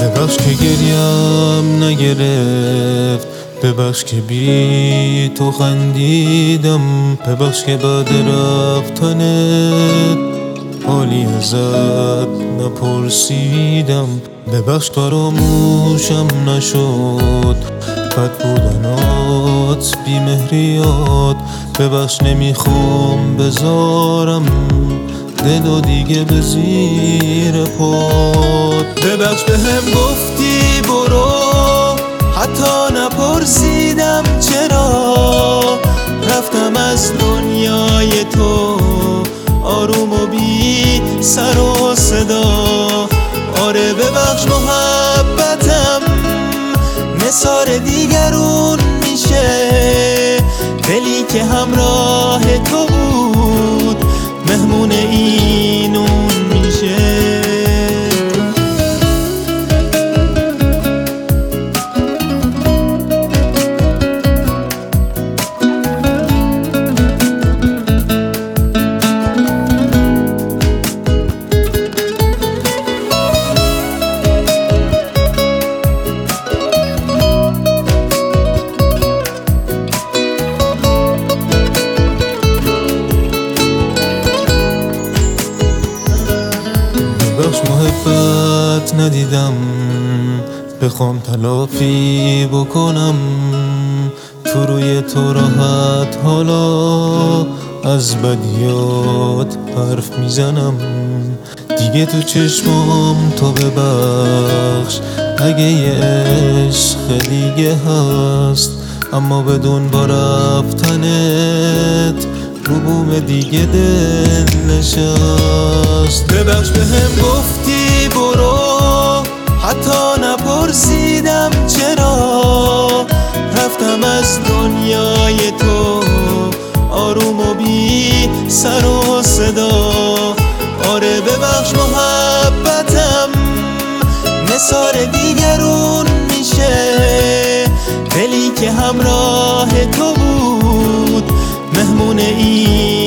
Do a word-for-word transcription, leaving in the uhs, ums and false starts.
ببخش که گریم نگرفت، ببخش که بی تو خندیدم، ببخش که بعد رفتنت حالی ازت نپرسیدم، ببخش فراموشم نشد بد بودنات بی مهریات، ببخش نمیخوام بذارم دلو دیگه به زیر پات. ببخش به هم گفتی برو، حتی نپرسیدم چرا، رفتم از دنیای تو آروم و بی سر و صدا. آره ببخش محبتم نثار دیگرون میشه، دلی که همراه تو بود مهمون اینون میشه. ببخش محبت ندیدم، بخوام تلافی بکنم تو روی تو راحت، حالا از بدیات حرف میزنم دیگه تو چشمام. تو ببخش اگه یه عشق دیگه هست، اما بدون با رفتنت رو بوم دیگه دل نشست. ببخش به هم گفتی برو، حتی نپرسیدم چرا، رفتم از دنیای تو آروم و بی سر و صدا. آره ببخش محبتم نثار دیگرون میشه، دلی که همراه تو بود مهمون این